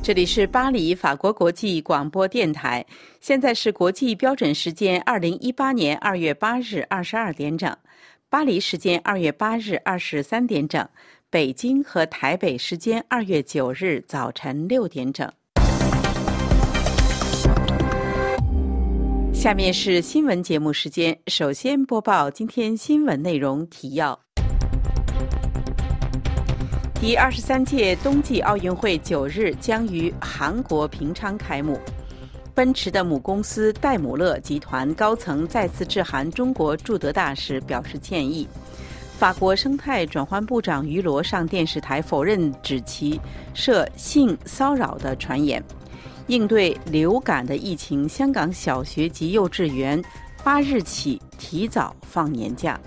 这里是巴黎法国国际广播电台，现在是国际标准时间2018年2月8日22点整，巴黎时间2月8日23点整，北京和台北时间2月9日早晨6点整。下面是新闻节目时间，首先播报今天新闻内容提要。第23届冬季奥运会9日将于韩国平昌开幕。奔驰的母公司戴姆勒集团高层再次致函中国驻德大使表示歉意。法国生态转换部长于罗上电视台否认指其涉性骚扰的传言。应对流感的疫情，香港小学及幼稚园8日起提早放年假。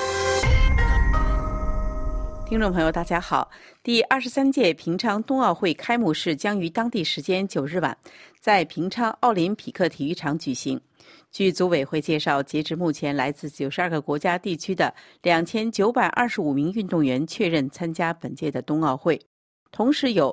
听众朋友大家好，第23届平昌冬奥会开幕式将于当地时间9日晚在平昌奥林匹克体育场举行。据组委会介绍，截至目前，来自92个国家地区的2925名运动员确认参加本届的冬奥会，同时有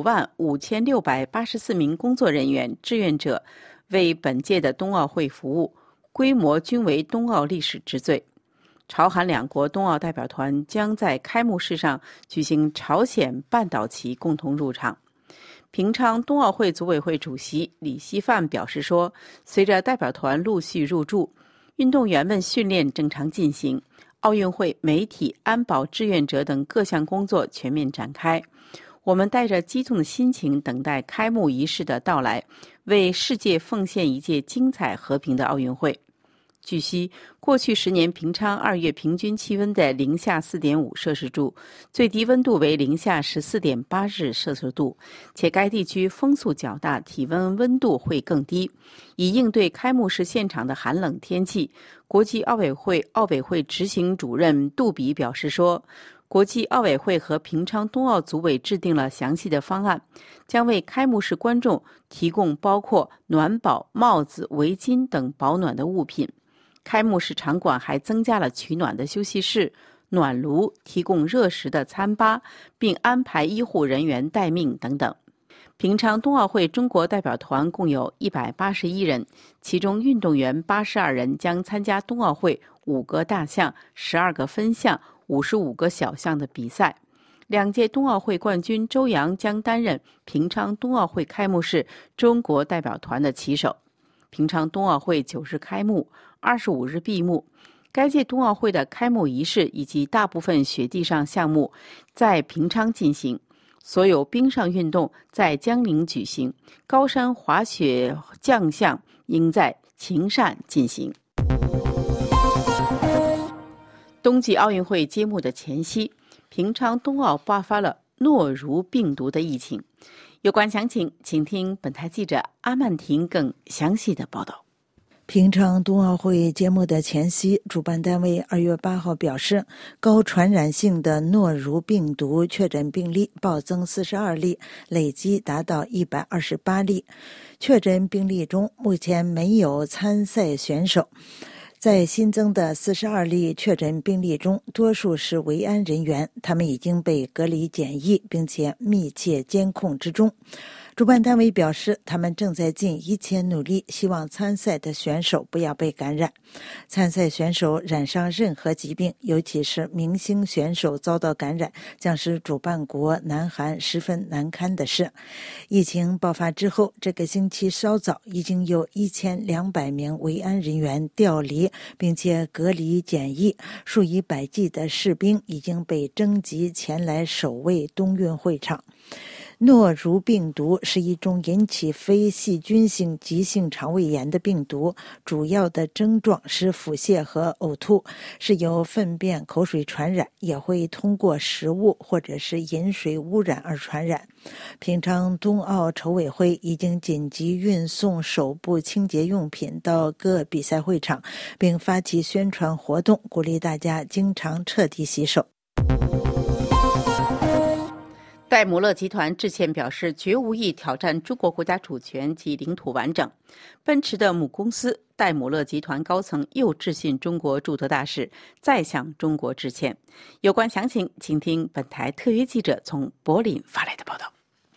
55684名工作人员志愿者为本届的冬奥会服务，规模均为冬奥历史之最。朝韩两国冬奥代表团将在开幕式上举行朝鲜半岛旗共同入场。平昌冬奥会组委会主席李希范表示说，随着代表团陆续入驻，运动员们训练正常进行，奥运会、媒体、安保志愿者等各项工作全面展开。我们带着激动的心情等待开幕仪式的到来，为世界奉献一届精彩和平的奥运会。据悉，过去10年平昌2月平均气温在零下4.5摄氏度，最低温度为零下14.8日摄氏度，且该地区风速较大，体温温度会更低。以应对开幕式现场的寒冷天气，国际奥委会执行主任杜比表示说，国际奥委会和平昌冬奥组委制定了详细的方案，将为开幕式观众提供包括暖宝、帽子、围巾等保暖的物品。开幕式场馆还增加了取暖的休息室、暖炉，提供热食的餐吧，并安排医护人员待命等等。平昌冬奥会中国代表团共有181人，其中运动员82人将参加冬奥会5个大项、12个分项、55个小项的比赛。2届冬奥会冠军周洋将担任平昌冬奥会开幕式中国代表团的旗手。平昌冬奥会9日开幕，25日闭幕。该届冬奥会的开幕仪式以及大部分雪地上项目在平昌进行，所有冰上运动在江陵举行，高山滑雪降项应在晴善进行。冬季奥运会揭幕的前夕，平昌冬奥爆发了诺如病毒的疫情。有关详情，请听本台记者阿曼婷更详细的报道。 平昌冬奥会揭幕的前夕，主办单位2月8号表示，高传染性的诺如病毒确诊病例暴增42例，累计达到128例。确诊病例中，目前没有参赛选手。在新增的42例确诊病例中，多数是维安人员，他们已经被隔离检疫，并且密切监控之中。主办单位表示，他们正在尽一切努力，希望参赛的选手不要被感染。参赛选手染上任何疾病，尤其是明星选手遭到感染，将是主办国南韩十分难堪的事。疫情爆发之后，这个星期稍早已经有1200名维安人员调离，并且隔离检疫，数以百计的士兵已经被征集前来守卫冬运会场。诺如病毒是一种引起非细菌性急性肠胃炎的病毒，主要的症状是腹泻和呕吐，是由粪便、口水传染，也会通过食物或者是饮水污染而传染。平昌冬奥筹委会已经紧急运送手部清洁用品到各比赛会场，并发起宣传活动，鼓励大家经常彻底洗手。 戴姆勒集团致歉表示，绝无意挑战中国国家主权及领土完整。奔驰的母公司戴姆勒集团高层又致信中国驻德大使，再向中国致歉。有关详情，请听本台特约记者从柏林发来的报道。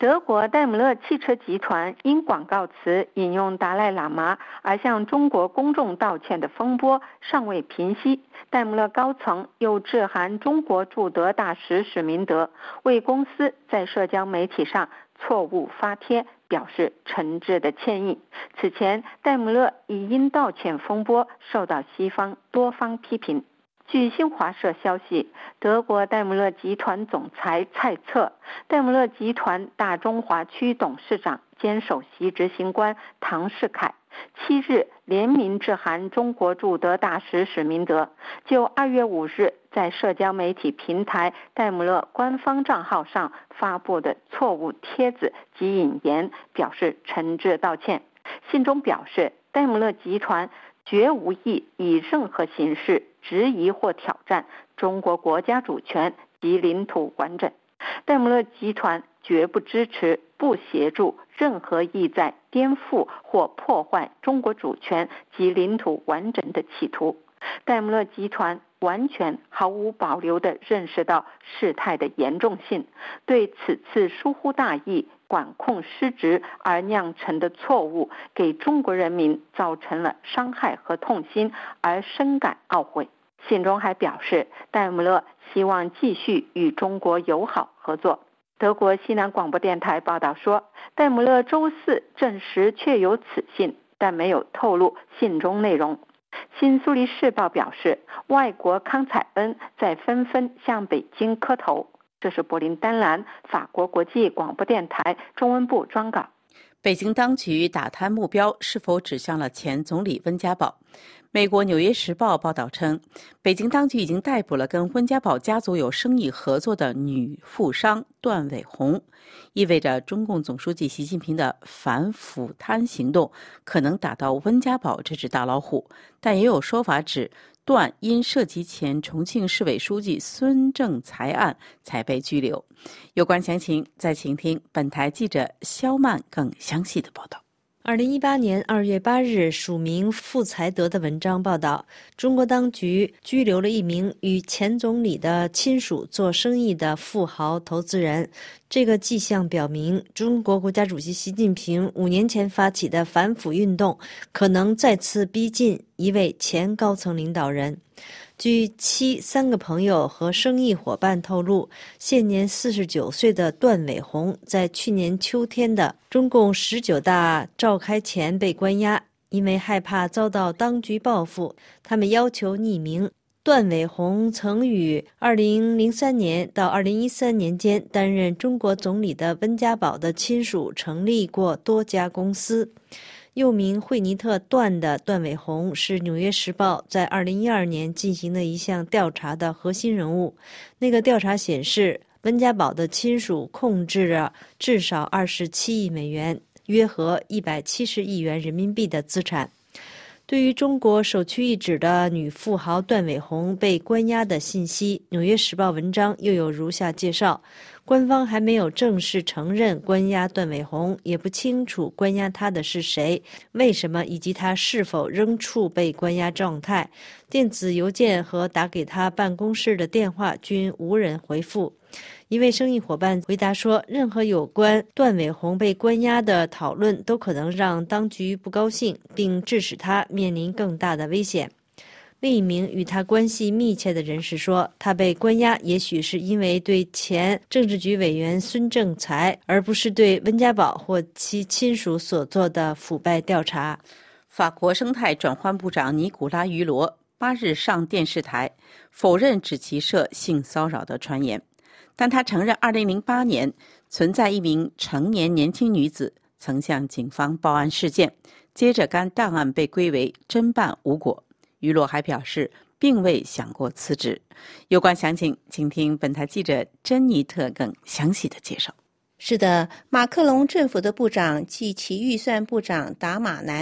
德国戴姆勒汽车集团因广告词引用达赖喇嘛而向中国公众道歉的风波尚未平息，戴姆勒高层又致函中国驻德大使史明德，为公司在社交媒体上错误发帖表示诚挚的歉意。此前，戴姆勒已因道歉风波受到西方多方批评。据新华社消息，德国戴姆勒集团总裁蔡策、戴姆勒集团大中华区董事长兼首席执行官唐世凯7日联名致函中国驻德大使史明德，就2月5日在社交媒体平台戴姆勒官方账号上发布的错误帖子及引言表示诚挚道歉。信中表示，戴姆勒集团绝无意以任何形式质疑或挑战中国国家主权及领土完整。戴姆勒集团绝不支持、不协助任何意在颠覆或破坏中国主权及领土完整的企图。戴姆勒集团完全毫无保留地认识到事态的严重性，对此次疏忽大意、管控失职而酿成的错误给中国人民造成了伤害和痛心，而深感懊悔。信中还表示，戴姆勒希望继续与中国友好合作。德国西南广播电台报道说，戴姆勒周4证实确有此信，但没有透露信中内容。新苏黎世报表示，外国康采恩在纷纷向北京磕头。这是柏林丹兰法国国际广播电台中文部专稿。 北京当局打贪目标是否指向了前总理温家宝？美国《纽约时报》报道称，北京当局已经逮捕了跟温家宝家族有生意合作的女富商段伟红，意味着中共总书记习近平的反腐贪行动可能打到温家宝这只大老虎。但也有说法指，段因涉及前重庆市委书记孙政才案才被拘留。有关详情，再请听本台记者肖曼更详细的报道。 2018年2月8日，署名傅才德的文章报道，中国当局拘留了一名与前总理的亲属做生意的富豪投资人。这个迹象表明，中国国家主席习近平5年前发起的反腐运动可能再次逼近一位前高层领导人。据其3个朋友和生意伙伴透露，现年49岁的段伟红在去年秋天的中共19大召开前被关押，因为害怕遭到当局报复，他们要求匿名。段伟红曾于2003年到2013年间担任中国总理的温家宝的亲属成立过多家公司。又名惠尼特段的段伟红是《纽约时报》在2012年进行的一项调查的核心人物。那个调查显示，温家宝的亲属控制了至少27亿美元，约合170亿元人民币的资产。对于中国首屈一指的女富豪段伟红被关押的信息，《纽约时报》文章又有如下介绍：官方还没有正式承认关押段伟红，也不清楚关押他的是谁、为什么以及他是否仍处被关押状态。电子邮件和打给他办公室的电话均无人回复。一位生意伙伴回答说，任何有关段伟红被关押的讨论都可能让当局不高兴，并致使他面临更大的危险。另一名与他关系密切的人士说，他被关押也许是因为对前政治局委员孙政才，而不是对温家宝或其亲属所做的腐败调查。 法国生态转换部长尼古拉·于罗8日上电视台否认指其涉性骚扰的传言，但他承认2008年存在一名成年年轻女子曾向警方报案事件，接着该档案被归为侦办无果。于罗还表示并未想过辞职。有关详情，请听本台记者珍妮特更详细的介绍。 是的，马克龙政府的部长及其预算部长达马南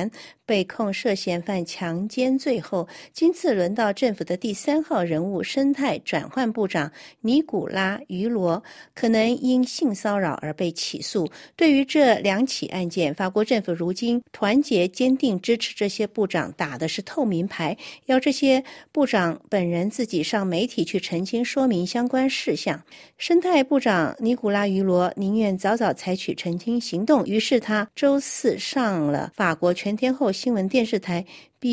被控涉嫌犯强奸罪后，今次轮到政府的第3号人物生态转换部长尼古拉·于罗可能因性骚扰而被起诉。对于这2起案件，法国政府如今团结坚定支持这些部长打的是透明牌，要这些部长本人自己上媒体去澄清说明相关事项。生态部长尼古拉·于罗宁愿早早采取澄清行动，于是他周4上了法国全天候新闻电视台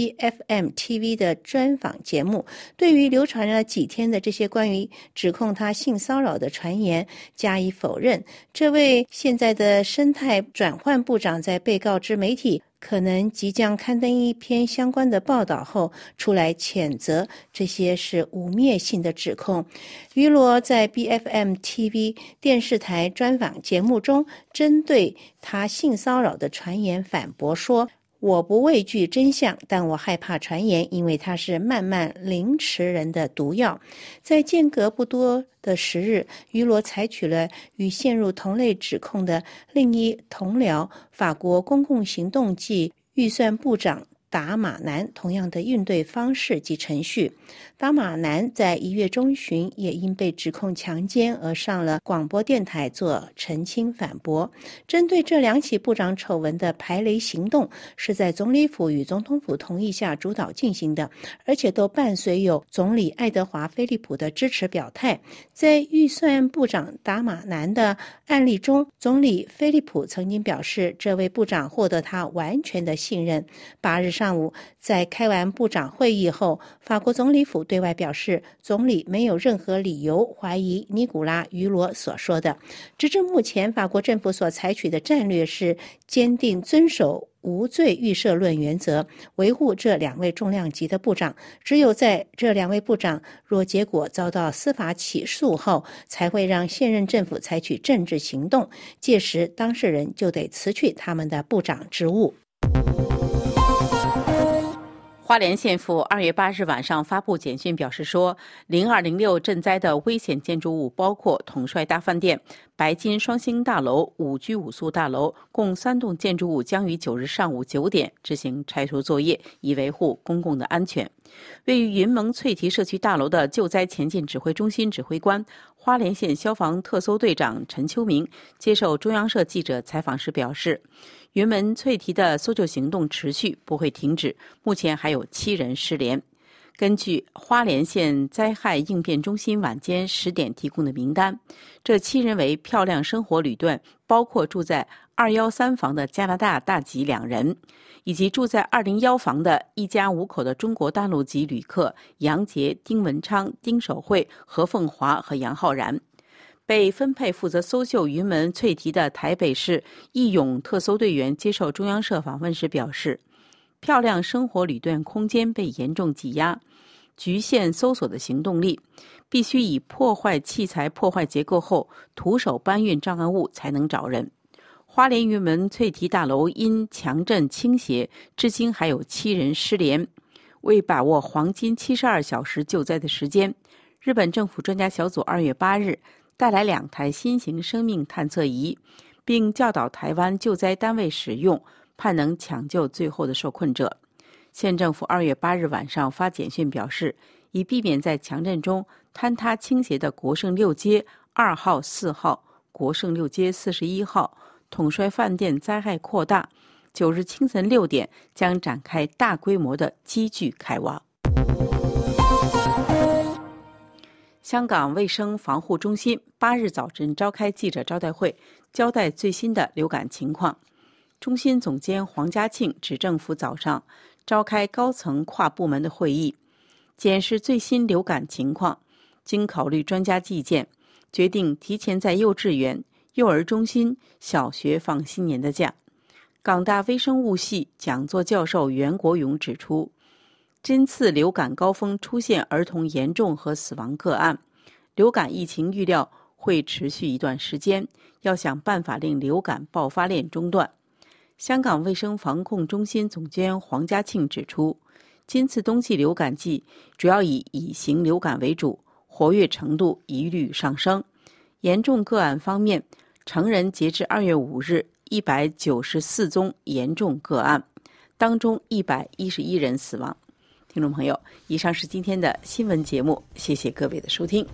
BFM TV 的专访节目，对于流传了几天的这些关于指控他性骚扰的传言加以否认。这位现在的生态转换部长在被告知媒体可能即将刊登一篇相关的报道后，出来谴责这些是污蔑性的指控。于罗在 BFM TV 电视台专访节目中，针对他性骚扰的传言反驳说，我不畏惧真相，但我害怕传言，因为它是慢慢凌迟人的毒药。在间隔不多的10日，于罗采取了与陷入同类指控的另一同僚法国公共行动暨预算部长达马南同样的应对方式及程序。达马南在1月中旬也因被指控强奸而上了广播电台做澄清反驳。针对这2起部长丑闻的排雷行动是在总理府与总统府同意下主导进行的，而且都伴随有总理爱德华·菲利普的支持表态。在预算部长达马南的案例中，总理菲利普曾经表示这位部长获得他完全的信任。8日上午，在开完部长会议后，法国总理府对外表示，总理没有任何理由怀疑尼古拉·于罗所说的。直至目前，法国政府所采取的战略是坚定遵守无罪预设论原则，维护这2位重量级的部长。只有在这2位部长若结果遭到司法起诉后，才会让现任政府采取政治行动，届时当事人就得辞去他们的部长职务。 花莲县府2月8日晚上发布简讯表示说，0206震灾的危险建筑物包括统帅大饭店、白金双星大楼、5居5宿大楼，共3栋建筑物将于9日上午9点执行拆除作业，以维护公共的安全。位于云蒙翠堤社区大楼的救灾前进指挥中心指挥官、花莲县消防特搜队长陈秋明接受中央社记者采访时表示，云门翠堤的搜救行动持续，不会停止，目前还有7人失联。根据花莲县灾害应变中心晚间10点提供的名单，这7人为漂亮生活旅段，包括住在213房的加拿大大籍2人，以及住在201房的一家5口的中国大陆籍旅客杨杰、丁文昌、丁守慧、何凤华和杨浩然。被分配负责搜救云门翠堤的台北市义勇特搜队员接受中央社访问时表示，漂亮生活旅段空间被严重挤压，局限搜索的行动力，必须以破坏器材破坏结构后徒手搬运障碍物才能找人。花莲云门翠堤大楼因强震倾斜，至今还有7人失联。为把握黄金72小时救灾的时间，日本政府专家小组2月8日带来2台新型生命探测仪，并教导台湾救灾单位使用，盼能抢救最后的受困者。县政府2月8日晚上发简讯表示，以避免在强震中坍塌倾斜的国盛6街2号、4号、国盛6街41号、统帅饭店灾害扩大，9日清晨6点将展开大规模的机具开挖。香港卫生防护中心8日早晨召开记者招待会，交代最新的流感情况。中心总监黄家庆指政府早上召开高层跨部门的会议，检视最新流感情况，经考虑专家意见，决定提前在幼稚园、幼儿中心、小学放新年的假。港大微生物系讲座教授袁国勇指出，今次流感高峰出现儿童严重和死亡个案，流感疫情预料会持续一段时间，要想办法令流感爆发链中断。香港卫生防控中心总监黄家庆指出，今次冬季流感季主要以乙型流感为主，活跃程度一律上升。严重个案方面，成人截至2月5日194宗严重个案， 当中111人死亡。听众朋友，以上是今天的新闻节目，谢谢各位的收听。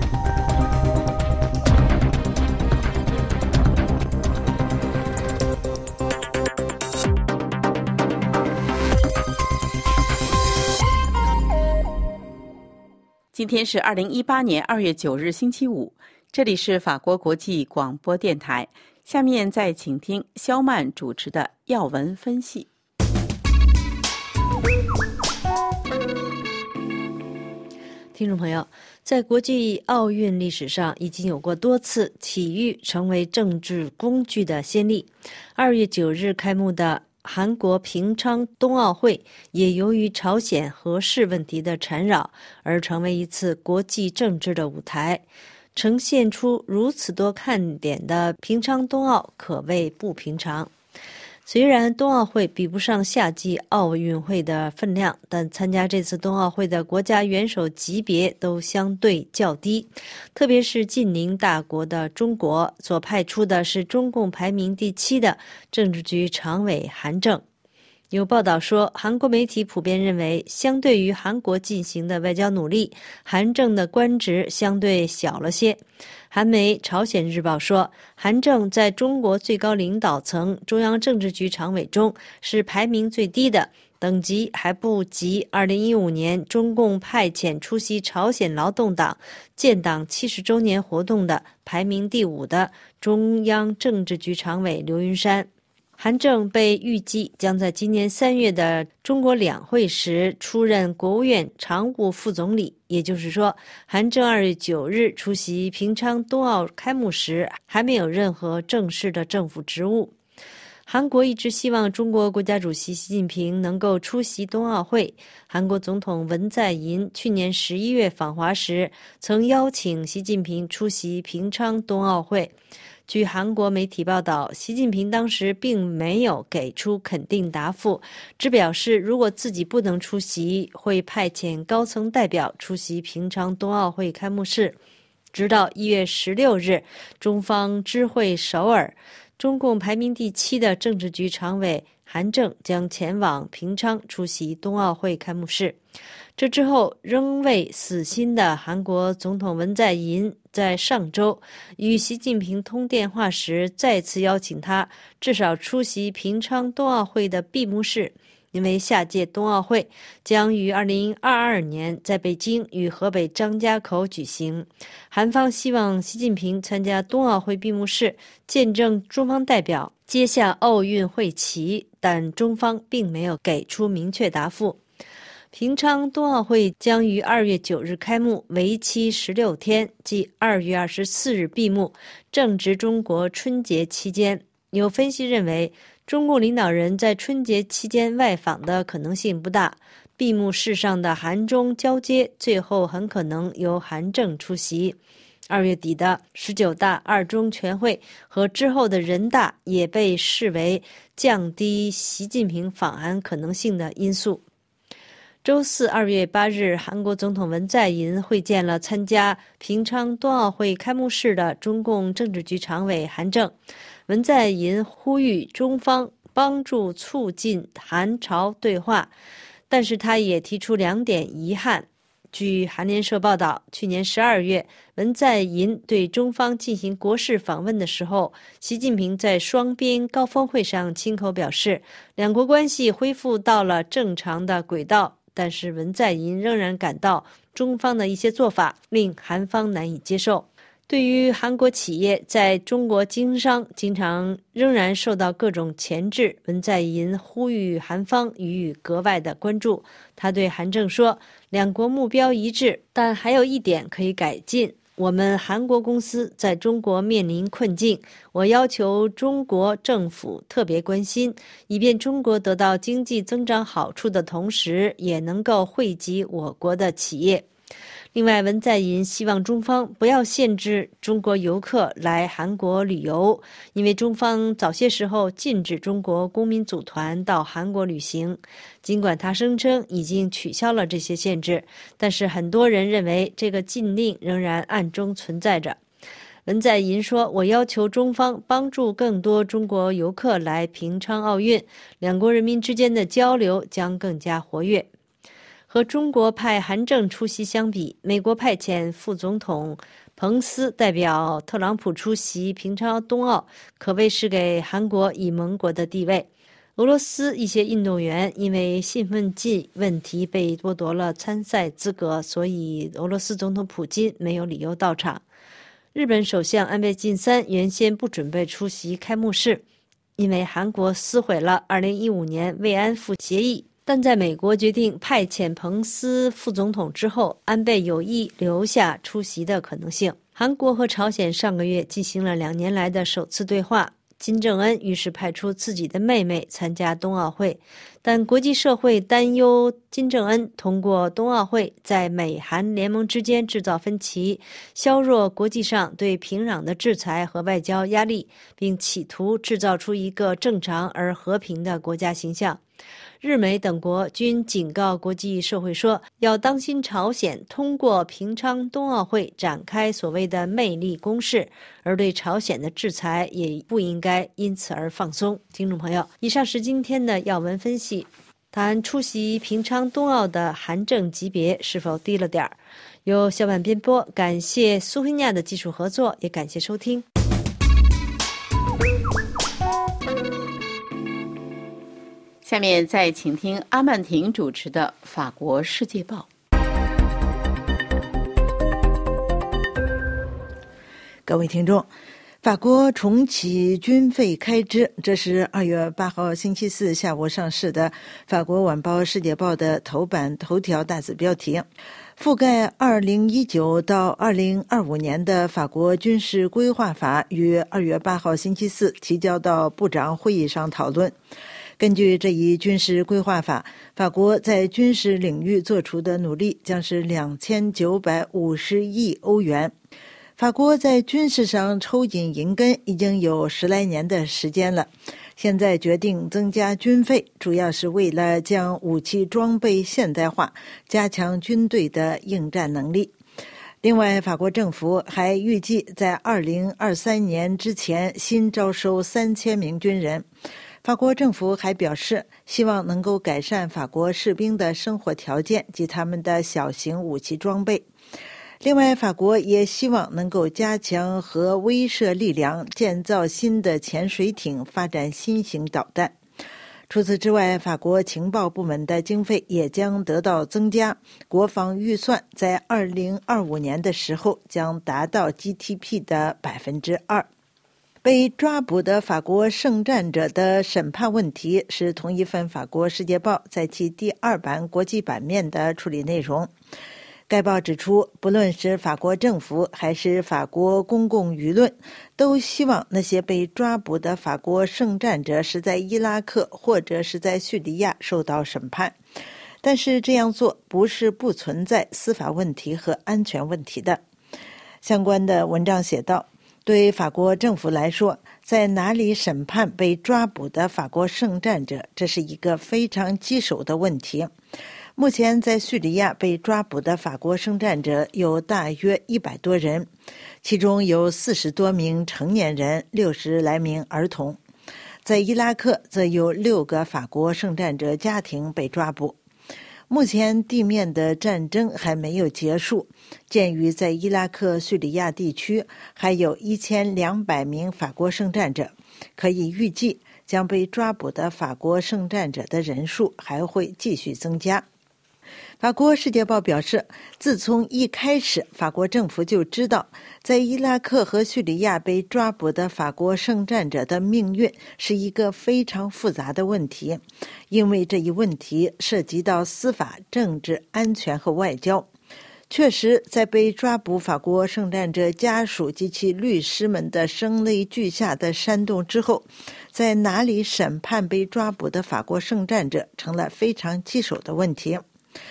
今天是2018年2月9日星期五，这里是法国国际广播电台。下面再请听肖曼主持的要闻分析。 听众朋友，在国际奥运历史上已经有过多次体育成为政治工具的先例。2月9日开幕的韩国平昌冬奥会也由于朝鲜核试问题的缠绕而成为一次国际政治的舞台。呈现出如此多看点的平昌冬奥可谓不平常。虽然冬奥会比不上夏季奥运会的分量，但参加这次冬奥会的国家元首级别都相对较低，特别是近邻大国的中国所派出的是中共排名第7的政治局常委韩正。有报道说，韩国媒体普遍认为，相对于韩国进行的外交努力，韩正的官职相对小了些。韩媒《朝鲜日报》说，韩正在中国最高领导层中央政治局常委中是排名最低的，等级还不及2015年中共派遣出席朝鲜劳动党建党70周年活动的排名第5的中央政治局常委刘云山。韩正被预计将在今年3月的中国两会时出任国务院常务副总理，也就是说，韩正2月9日出席平昌冬奥开幕时还没有任何正式的政府职务。韩国一直希望中国国家主席习近平能够出席冬奥会。韩国总统文在寅去年11月访华时曾邀请习近平出席平昌冬奥会。据韩国媒体报道，习近平当时并没有给出肯定答复，只表示如果自己不能出席，会派遣高层代表出席平昌冬奥会开幕式。直到1月16日，中方知会首尔，中共排名第7的政治局常委韩正将前往平昌出席冬奥会开幕式。这之后，仍未死心的韩国总统文在寅在上周与习近平通电话时，再次邀请他至少出席平昌冬奥会的闭幕式，因为下届冬奥会将于2022年在北京与河北张家口举行。韩方希望习近平参加冬奥会闭幕式，见证中方代表接下奥运会旗，但中方并没有给出明确答复。平昌冬奥会将于2月9日开幕，为期16天，即2月24日闭幕，正值中国春节期间。有分析认为，中共领导人在春节期间外访的可能性不大，闭幕式上的韩中交接最后很可能由韩正出席。2月底的19大二中全会和之后的人大也被视为降低习近平访韩可能性的因素。周四2月8日，韩国总统文在寅会见了参加平昌冬奥会开幕式的中共政治局常委韩正。文在寅呼吁中方帮助促进韩朝对话，但是他也提出2点遗憾。据韩联社报道，去年12月，文在寅对中方进行国事访问的时候，习近平在双边高峰会上亲口表示，两国关系恢复到了正常的轨道。但是文在寅仍然感到中方的一些做法令韩方难以接受。对于韩国企业在中国经商经常仍然受到各种钳制，文在寅呼吁韩方予以格外的关注。他对韩正说，两国目标一致，但还有一点可以改进。我们韩国公司在中国面临困境，我要求中国政府特别关心，以便中国得到经济增长好处的同时，也能够惠及我国的企业。另外，文在寅希望中方不要限制中国游客来韩国旅游，因为中方早些时候禁止中国公民组团到韩国旅行。尽管他声称已经取消了这些限制，但是很多人认为这个禁令仍然暗中存在着。 文在寅说，我要求中方帮助更多中国游客来平昌奥运，两国人民之间的交流将更加活跃。和中国派韩正出席相比，美国派遣副总统彭斯代表特朗普出席平昌冬奥，可谓是给韩国以盟国的地位。俄罗斯一些运动员因为兴奋剂问题被剥夺了参赛资格，所以俄罗斯总统普京没有理由到场。日本首相安倍晋三原先不准备出席开幕式，因为韩国撕毁了2015年慰安妇协议。但在美国决定派遣彭斯副总统之后，安倍有意留下出席的可能性。韩国和朝鲜上个月进行了2年来的首次对话，金正恩于是派出自己的妹妹参加冬奥会，但国际社会担忧金正恩通过冬奥会在美韩联盟之间制造分歧，削弱国际上对平壤的制裁和外交压力，并企图制造出一个正常而和平的国家形象。日美等国均警告国际社会说，要当心朝鲜通过平昌冬奥会展开所谓的魅力攻势，而对朝鲜的制裁也不应该因此而放松。听众朋友，以上是今天的要闻分析，谈出席平昌冬奥的韩正级别是否低了点儿。由小婉编播，感谢苏菲亚的技术合作，也感谢收听。 下面再请听阿曼婷主持的《法国世界报》。 各位听众，法国重启军费开支，这是2月8号星期四下午上市的法国晚报《世界报》的头版头条大字标题。覆盖2019到2025年的法国军事规划法于2月8号星期四提交到部长会议上讨论。根据这一军事规划法，法国在军事领域做出的努力将是2950亿欧元。法国在军事上抽紧银根已经有10来年的时间了，现在决定增加军费，主要是为了将武器装备现代化，加强军队的应战能力。另外，法国政府还预计在2023年之前新招收3000名军人。法国政府还表示，希望能够改善法国士兵的生活条件及他们的小型武器装备。另外，法国也希望能够加强核威慑力量，建造新的潜水艇，发展新型导弹。除此之外，法国情报部门的经费也将得到增加，国防预算在2025年的时候将达到 GDP 的 2%。被抓捕的法国圣战者的审判问题是同一份法国《世界报》在其第2版国际版面的处理内容。该报指出，不论是法国政府还是法国公共舆论，都希望那些被抓捕的法国圣战者是在伊拉克或者是在叙利亚受到审判。但是这样做不是不存在司法问题和安全问题的。相关的文章写道，对法国政府来说，在哪里审判被抓捕的法国圣战者，这是一个非常棘手的问题。目前在叙利亚被抓捕的法国圣战者有大约100多人，其中有40多名成年人，60来名儿童。在伊拉克则有6个法国圣战者家庭被抓捕。目前地面的战争还没有结束，鉴于在伊拉克、叙利亚地区还有1200名法国圣战者，可以预计将被抓捕的法国圣战者的人数还会继续增加。法国《世界报》表示，自从一开始，法国政府就知道，在伊拉克和叙利亚被抓捕的法国圣战者的命运是一个非常复杂的问题，因为这一问题涉及到司法、政治、安全和外交。确实，在被抓捕法国圣战者家属及其律师们的声泪俱下的煽动之后，在哪里审判被抓捕的法国圣战者成了非常棘手的问题。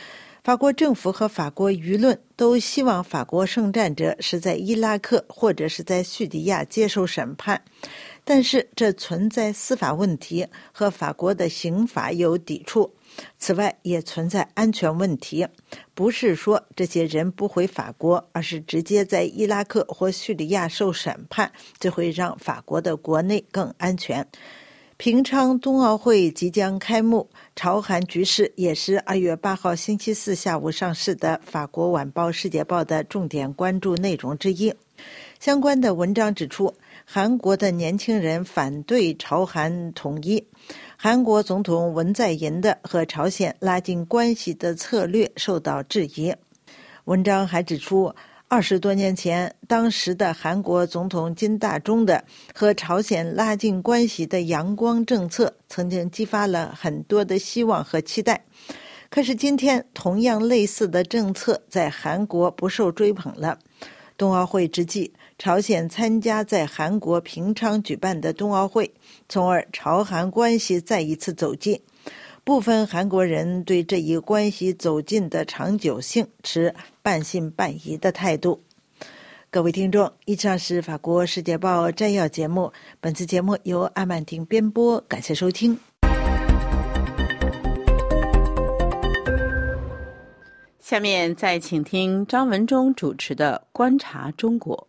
法国政府和法国舆论都希望法国圣战者是在伊拉克或者是在叙利亚接受审判，但是这存在司法问题，和法国的刑法有抵触。此外也存在安全问题，不是说这些人不回法国，而是直接在伊拉克或叙利亚受审判，这会让法国的国内更安全。平昌冬奥会即将开幕，朝韩局势也是2月8号星期四下午上市的法国晚报《世界报》的重点关注内容之一。相关的文章指出，韩国的年轻人反对朝韩统一，韩国总统文在寅的和朝鲜拉近关系的策略受到质疑。文章还指出，20多年前，当时的韩国总统金大中的和朝鲜拉近关系的阳光政策曾经激发了很多的希望和期待。可是今天，同样类似的政策在韩国不受追捧了。冬奥会之际，朝鲜参加在韩国平昌举办的冬奥会，从而朝韩关系再一次走近。部分韩国人对这一关系走近的长久性持半信半疑的态度。各位听众，以上是法国世界报摘要节目，本次节目由阿曼婷编播，感谢收听。 下面再请听张文忠主持的《观察中国》。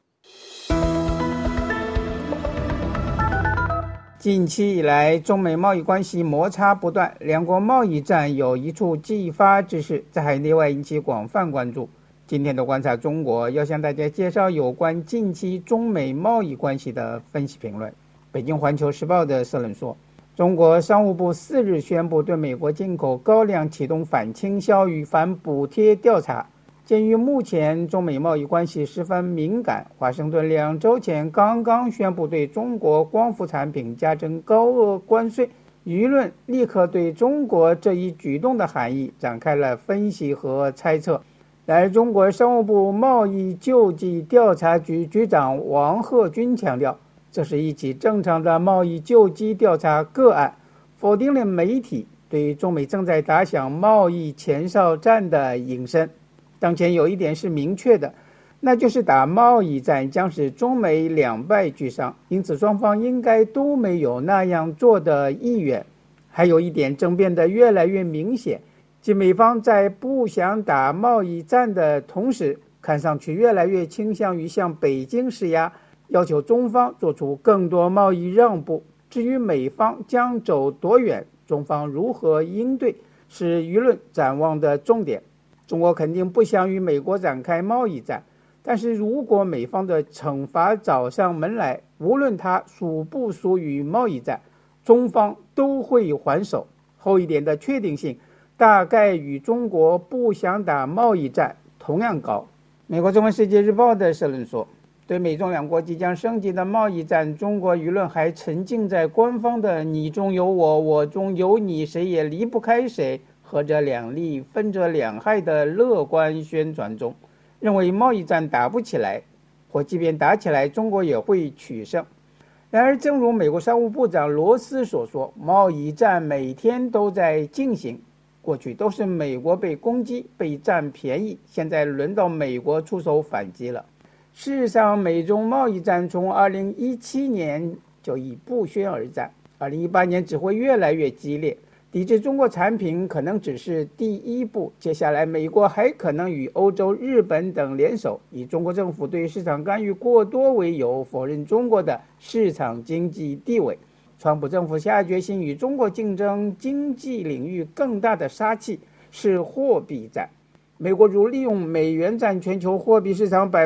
近期以来，中美贸易关系摩擦不断，两国贸易战有一触即发之势，在海内外引起广泛关注。今天的观察中国要向大家介绍有关近期中美贸易关系的分析评论。北京环球时报的社论说，中国商务部4日宣布对美国进口高粱启动反倾销与反补贴调查。鉴于目前中美贸易关系十分敏感，华盛顿2周前刚刚宣布对中国光伏产品加征高额关税，舆论立刻对中国这一举动的含义展开了分析和猜测。然而，中国商务部贸易救济调查局局长王鹤军强调，这是一起正常的贸易救济调查个案，否定了媒体对中美正在打响贸易前哨战的引申。当前有一点是明确的，那就是打贸易战将使中美两败俱伤，因此双方应该都没有那样做的意愿。还有一点正变得越来越明显，即美方在不想打贸易战的同时，看上去越来越倾向于向北京施压，要求中方做出更多贸易让步。至于美方将走多远，中方如何应对，是舆论展望的重点。中国肯定不想与美国展开贸易战，但是如果美方的惩罚找上门来，无论它属不属于贸易战，中方都会还手。后一点的确定性大概与中国不想打贸易战同样高。美国中文世界日报的社论说，对美中两国即将升级的贸易战，中国舆论还沉浸在官方的你中有我，我中有你，谁也离不开谁，合则两利，分则两害的乐观宣传中，认为贸易战打不起来，或即便打起来，中国也会取胜。然而，正如美国商务部长罗斯所说，贸易战每天都在进行，过去都是美国被攻击、被占便宜，现在轮到美国出手反击了。事实上，美中贸易战从2017年就已不宣而战，2018年只会越来越激烈。抵制中国产品可能只是第一步，接下来美国还可能与欧洲、日本等联手，以中国政府对市场干预过多为由，否认中国的市场经济地位。川普政府下决心与中国竞争经济领域更大的杀器是货币战。美国如利用美元占全球货币市场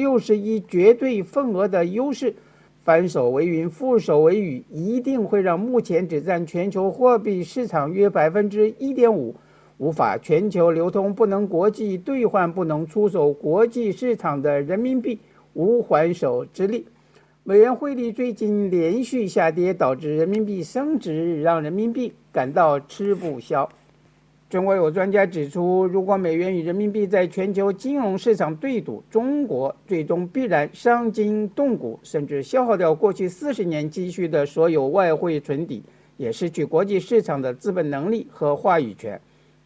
61%绝对份额的优势，反手为云，覆手为雨，一定会让目前只占全球货币市场约1.5%，无法全球流通、不能国际兑换、不能出手国际市场的人民币无还手之力。美元汇率最近连续下跌，导致人民币升值，让人民币感到吃不消。中国有专家指出，如果美元与人民币在全球金融市场对赌，中国最终必然伤筋动骨，甚至消耗掉过去40年积蓄的所有外汇存底，也失去国际市场的资本能力和话语权。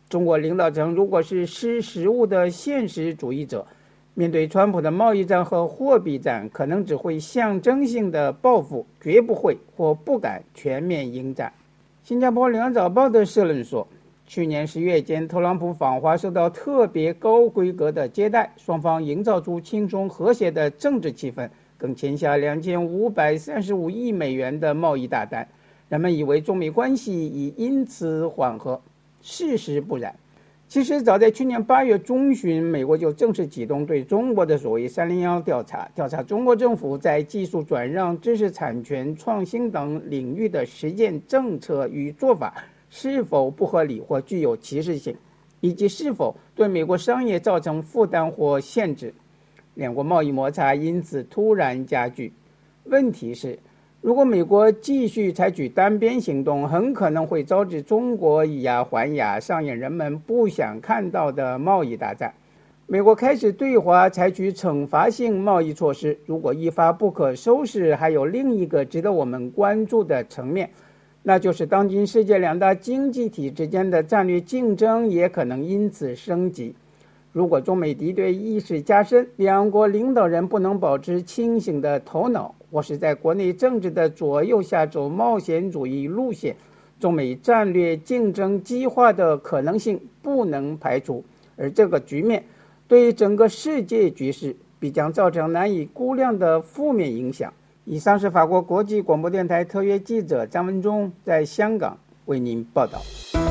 中国领导层如果是识时务的现实主义者，面对川普的贸易战和货币战，可能只会象征性的报复，绝不会或不敢全面应战。新加坡两早报的社论说，去年10月间，特朗普访华受到特别高规格的接待，双方营造出轻松和谐的政治气氛，更签下2535亿美元的贸易大单。人们以为中美关系已因此缓和，事实不然。其实早在去年8月中旬，美国就正式启动对中国的所谓301调查，调查中国政府在技术转让、知识产权、创新等领域的实践政策与做法是否不合理或具有歧视性，以及是否对美国商业造成负担或限制。两国贸易摩擦因此突然加剧。问题是，如果美国继续采取单边行动，很可能会招致中国以牙还牙，上演人们不想看到的贸易大战。美国开始对华采取惩罚性贸易措施，如果一发不可收拾，还有另一个值得我们关注的层面，那就是当今世界两大经济体之间的战略竞争也可能因此升级。如果中美敌对意识加深，两国领导人不能保持清醒的头脑，或是在国内政治的左右下走冒险主义路线，中美战略竞争激化的可能性不能排除，而这个局面对整个世界局势必将造成难以估量的负面影响。以上是法国国际广播电台特约记者张文忠在香港为您报道。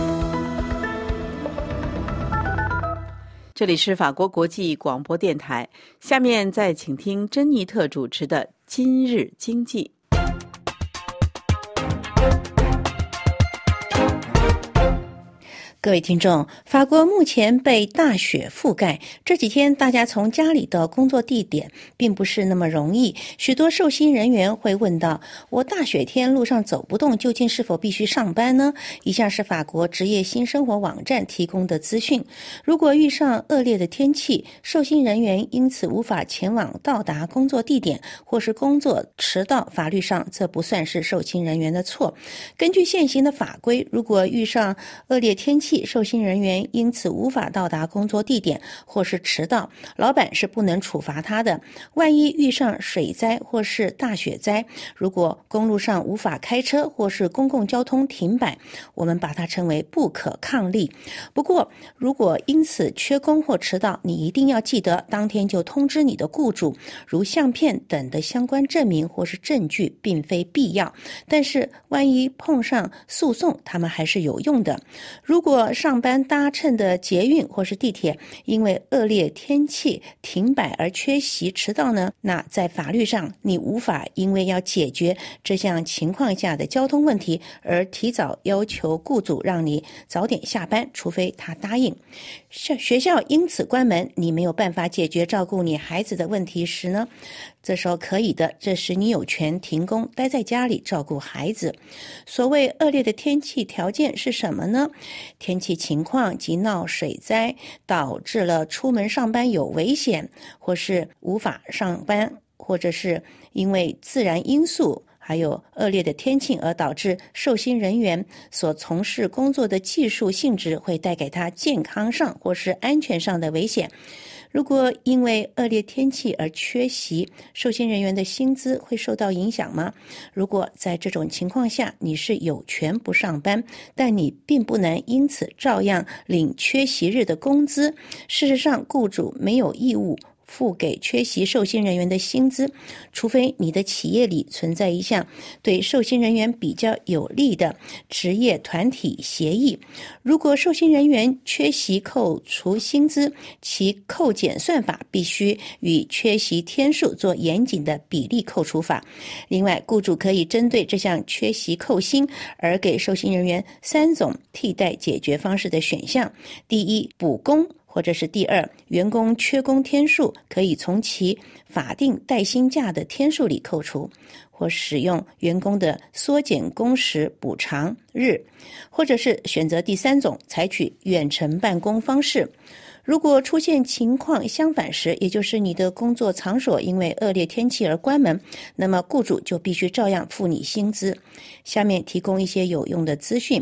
这里是法国国际广播电台，下面再请听珍妮特主持的今日经济。 各位听众，法国目前被大雪覆盖，这几天大家从家里到工作地点并不是那么容易，许多受薪人员会问到，我大雪天路上走不动，究竟是否必须上班呢？以下是法国职业新生活网站提供的资讯。如果遇上恶劣的天气，受薪人员因此无法前往到达工作地点，或是工作迟到，法律上这不算是受薪人员的错。根据现行的法规，如果遇上恶劣天气，受薪人员因此无法到达工作地点或是迟到，老板是不能处罚他的。万一遇上水灾或是大雪灾，如果公路上无法开车或是公共交通停摆，我们把它称为不可抗力。不过如果因此缺工或迟到，你一定要记得当天就通知你的雇主，如相片等的相关证明或是证据并非必要，但是万一碰上诉讼，他们还是有用的。如果上班搭乘的捷运或是地铁因为恶劣天气停摆而缺席迟到呢，那在法律上你无法因为要解决这项情况下的交通问题而提早要求雇主让你早点下班，除非他答应。学校因此关门，你没有办法解决照顾你孩子的问题时呢，这时候可以的，这时你有权停工，待在家里照顾孩子。所谓恶劣的天气条件是什么呢？天气情况及闹水灾，导致了出门上班有危险，或是无法上班，或者是因为自然因素还有恶劣的天气而导致受薪人员所从事工作的技术性质会带给他健康上或是安全上的危险。如果因为恶劣天气而缺席，受薪人员的薪资会受到影响吗？如果在这种情况下你是有权不上班，但你并不能因此照样领缺席日的工资。事实上，雇主没有义务付给缺席受薪人员的薪资，除非你的企业里存在一项对受薪人员比较有利的职业团体协议。如果受薪人员缺席扣除薪资，其扣减算法必须与缺席天数做严谨的比例扣除法。另外，雇主可以针对这项缺席扣薪而给受薪人员3种替代解决方式的选项。第一，补工，或者是第二，员工缺工天数可以从其法定带薪假的天数里扣除，或使用员工的缩减工时补偿日，或者是选择第3种，采取远程办公方式。如果出现情况相反时，也就是你的工作场所因为恶劣天气而关门，那么雇主就必须照样付你薪资。下面提供一些有用的资讯。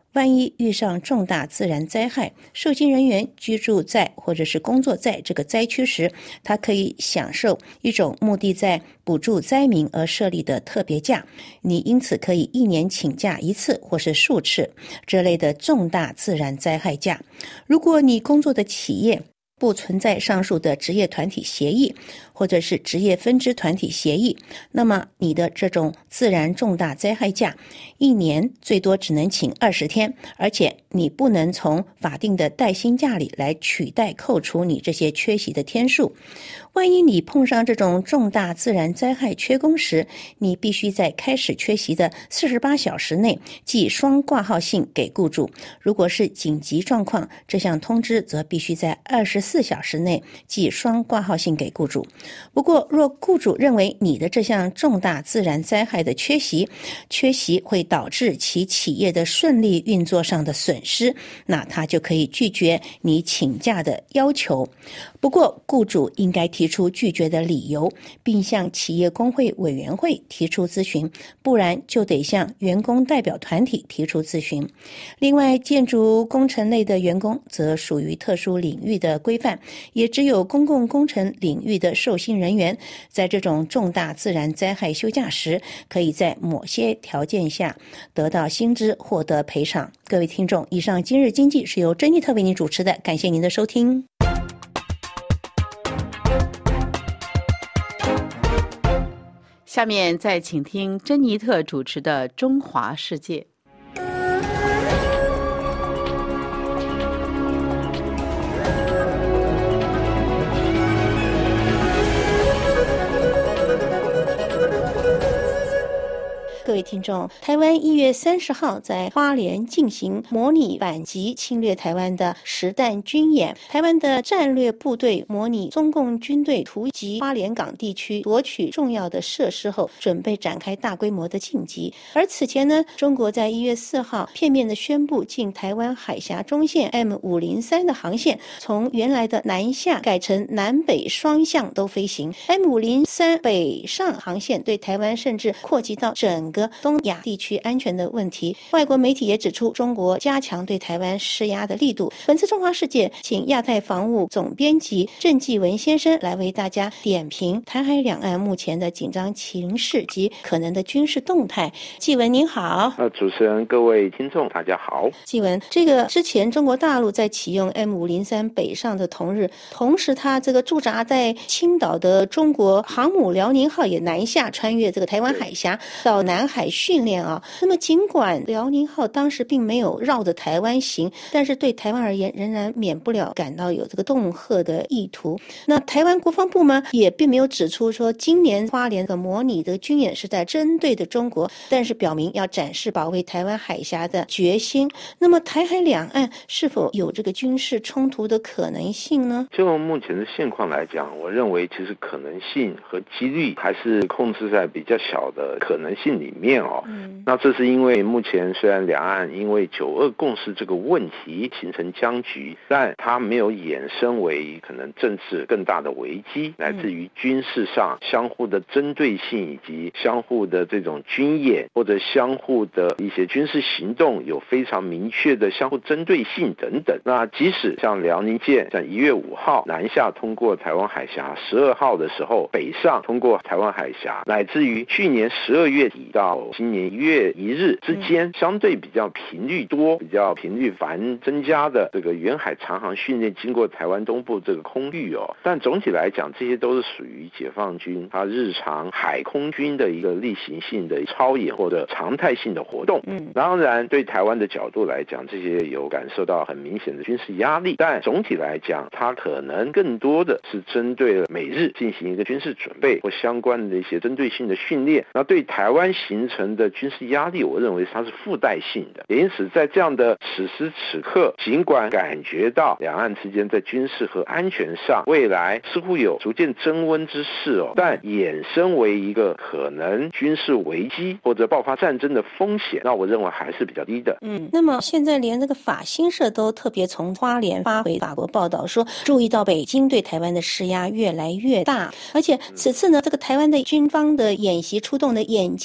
万一遇上重大自然灾害，受刑人员居住在或者是工作在这个灾区时，他可以享受一种目的在补助灾民而设立的特别假，你因此可以1年请假1次或是数次这类的重大自然灾害假。如果你工作的企业不存在上述的职业团体协议或者是职业分支团体协议，那么你的这种自然重大灾害假1年最多只能请20天，而且你不能从法定的带薪假里来取代扣除你这些缺席的天数。万一你碰上这种重大自然灾害缺工时，你必须在开始缺席的48小时内寄双挂号信给雇主。如果是紧急状况，这项通知则必须在24小时内寄双挂号信给雇主。不过，若雇主认为你的这项重大自然灾害的缺席会导致其企业的顺利运作上的损失，那他就可以拒绝你请假的要求。不过，雇主应该提出拒绝的理由，并向企业工会委员会提出咨询，不然就得向员工代表团体提出咨询。另外，建筑工程类的员工则属于特殊领域的规范，也只有公共工程领域的受薪人员在这种重大自然灾害休假时，可以在某些条件下得到薪资，获得赔偿。各位听众，以上今日经济是由珍妮特为您主持的，感谢您的收听。 下面再请听珍妮特主持的《中华世界》。 各位听众，台湾1月30号在花莲进行模拟反击侵略台湾的实弹军演，台湾的战略部队模拟中共军队突击花莲港地区夺取重要的设施后，准备展开大规模的进击。而此前呢，中国在1月4号片面的宣布进台湾海峡中线 M503 的航线从原来的南下改成南北双向都飞行。M503 北上航线对台湾甚至扩及到整个东亚地区安全的问题。外国媒体也指出，中国加强对台湾施压的力度。本次中华世界请亚太防务总编辑郑继文先生来为大家点评台海两岸目前的紧张情势及可能的军事动态。继文您好。 主持人各位听众大家好。 继文，这个之前中国大陆在启用 M503 北上的同日，同时它这个驻扎在青岛的中国航母辽宁号也南下穿越这个台湾海峡到南海训练啊。那么尽管辽宁号当时并没有绕着台湾行，但是对台湾而言仍然免不了感到有这个恫吓的意图。那台湾国防部呢也并没有指出说今年花莲的模拟的军演是在针对的中国，但是表明要展示保卫台湾海峡的决心。那么台海两岸是否有这个军事冲突的可能性呢？ 就目前的现况来讲，我认为其实可能性和几率还是控制在比较小的可能性里面哦。那这是因为目前虽然两岸因为9·2共识这个问题形成僵局，但它没有衍生为可能政治更大的危机，乃至于军事上相互的针对性以及相互的这种军演或者相互的一些军事行动有非常明确的相互针对性等等。那即使像辽宁舰像1月5号南下通过台湾海峡，12号的时候北上通过台湾海峡，乃至于去年12月底到今年1月1日之间相对比较频率多比较频率繁增加的这个远海长航训练经过台湾东部这个空域哦。但总体来讲，这些都是属于解放军它日常海空军的一个例行性的操演或者常态性的活动。当然对台湾的角度来讲，这些有感受到很明显的军事压力，但总体来讲它可能更多的是针对了美日进行一个军事准备或相关的一些针对性的训练，那对台湾形成的军事压力，我认为它是附带性的。也因此在这样的此时此刻，尽管感觉到两岸之间在军事和安全上未来似乎有逐渐增温之势哦，但衍生为一个可能军事危机或者爆发战争的风险，那我认为还是比较低的。 那么现在连这个法新社都特别从花莲发回法国报道说，注意到北京对台湾的施压越来越大，而且此次呢，这个台湾的军方的演习出动的眼镜蛇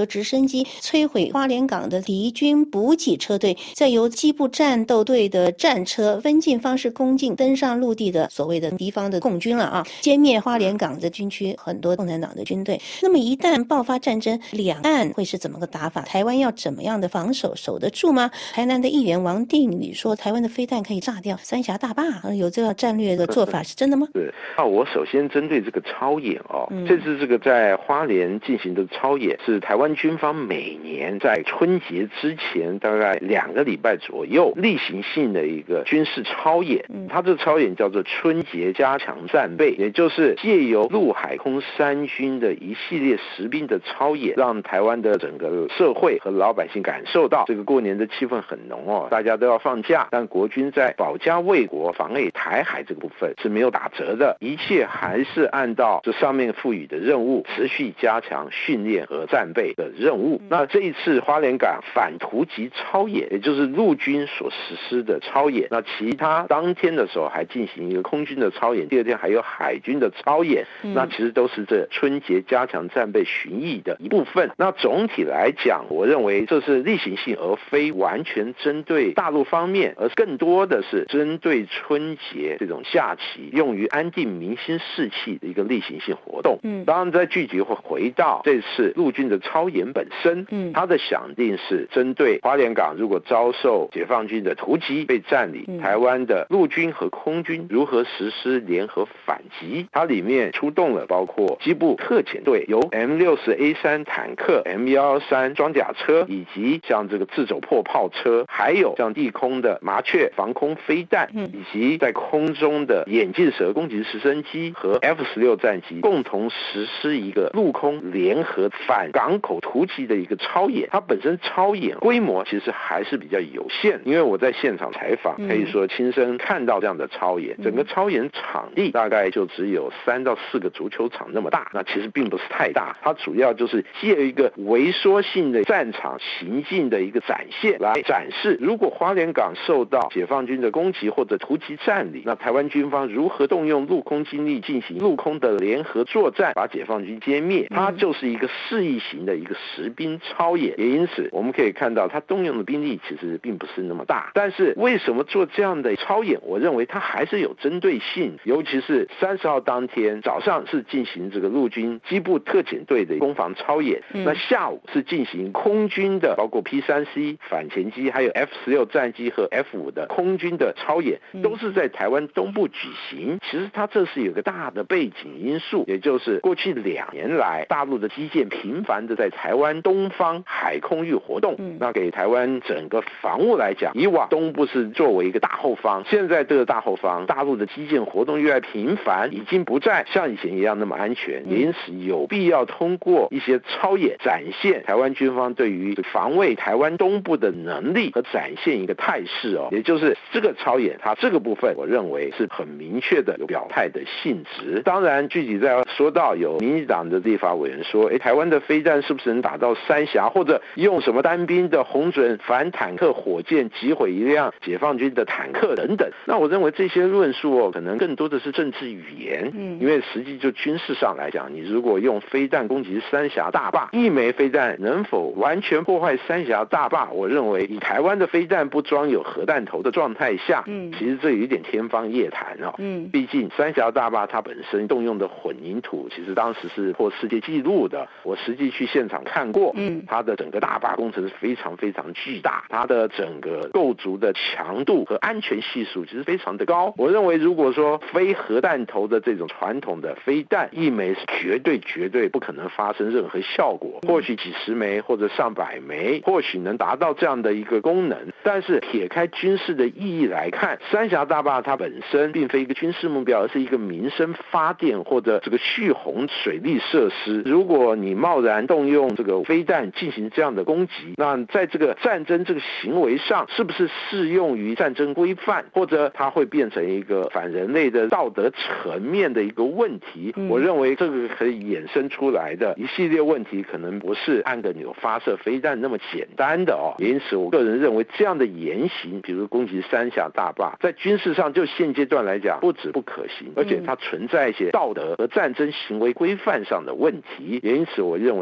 德直升机摧毁花莲港的敌军补给车队，再由机部战斗队的战车分进方式攻进登上陆地的所谓的敌方的共军了啊，歼灭花莲港的军区很多共产党的军队。那么一旦爆发战争，两岸会是怎么个打法？台湾要怎么样的防守，守得住吗？台南的议员王定宇说，台湾的飞弹可以炸掉三峡大坝，有这个战略的做法，是真的吗？ 对，我首先针对这个操演这次这个在花莲进行的操演是台湾军方每年在春节之前大概2个礼拜左右例行性的一个军事操演。它这个操演叫做春节加强战备，也就是借由陆海空三军的一系列实兵的操演，让台湾的整个社会和老百姓感受到这个过年的气氛很浓大家都要放假，但国军在保家卫国防卫台海这个部分是没有打折的，一切还是按照这上面赋予的任务持续加强训练和战备的任务。那这一次花莲港反突击操演，也就是陆军所实施的操演，那其他当天的时候还进行一个空军的操演，第二天还有海军的操演，那其实都是这春节加强战备巡弋的一部分。那总体来讲，我认为这是例行性，而非完全针对大陆方面，而更多的是针对春节这种假期用于安定民心士气的一个例行性活动。当然在具体会回到这次陆军的操演本身，它的想定是针对花莲港如果遭受解放军的突击被占领，台湾的陆军和空军如何实施联合反击。它里面出动了包括机部特遣队，由 M60A3 坦克、M113 装甲车，以及像这个自走破炮车，还有像地空的麻雀防空飞弹，以及在空中的眼镜蛇攻击直升机和 F-16战机，共同实施一个陆空联合反港口突击的一个操演。它本身操演规模其实还是比较有限，因为我在现场采访，可以说亲身看到这样的操演，整个操演场地大概就只有3到4个足球场那么大，那其实并不是太大，它主要就是借一个微缩性的战场行进的一个展现，来展示如果花莲港受到解放军的攻击或者突击占领，那台湾军方如何动用陆空军力进行陆空的联合作战，把解放军歼灭。它就是一个示意型的一个实兵操演，也因此我们可以看到它动用的兵力其实并不是那么大。但是为什么做这样的操演，我认为它还是有针对性，尤其是30号当天早上是进行这个陆军机部特遣队的攻防操演，那下午是进行空军的包括 P3C 反潜机，还有 F-16战机和 F-5的空军的操演，都是在台湾东部举行。其实它这是有个大的背景因素，也就是过去2年来大陆的基建频繁的在台湾东方海空域活动，那给台湾整个防务来讲，以往东部是作为一个大后方，现在这个大后方大陆的基建活动越来越频繁，已经不再像以前一样那么安全，也因此有必要通过一些操演展现台湾军方对于防卫台湾东部的能力和展现一个态势也就是这个操演它这个部分我认为是很明确的有表态的性质。当然具体在说到有民进党的立法委员说台湾的飞弹是不是能打到三峡，或者用什么单兵的红准反坦克火箭击毁一辆解放军的坦克等等，那我认为这些论述可能更多的是政治语言，因为实际就军事上来讲，你如果用飞弹攻击三峡大坝，一枚飞弹能否完全破坏三峡大坝，我认为以台湾的飞弹不装有核弹头的状态下，其实这有一点天方夜谭毕竟三峡大坝它本身动用的混凝土其实当时是破世界纪录的，我实际去现场看过，它的整个大坝工程是非常非常巨大，它的整个构筑的强度和安全系数其实非常的高。我认为如果说非核弹头的这种传统的飞弹一枚是绝对不可能发生任何效果，或许几十枚或者上百枚或许能达到这样的一个功能，但是撇开军事的意义来看，三峡大坝它本身并非一个军事目标，而是一个民生发电或者这个蓄洪水利设施。如果你贸然动用这个飞弹进行这样的攻击，那在这个战争这个行为上是不是适用于战争规范，或者它会变成一个反人类的道德层面的一个问题，我认为这个可以衍生出来的一系列问题可能不是按个钮发射飞弹那么简单的因此我个人认为这样的言行，比如攻击三峡大坝，在军事上就现阶段来讲不止不可行，而且它存在一些道德和战争行为规范上的问题，也因此我认为这样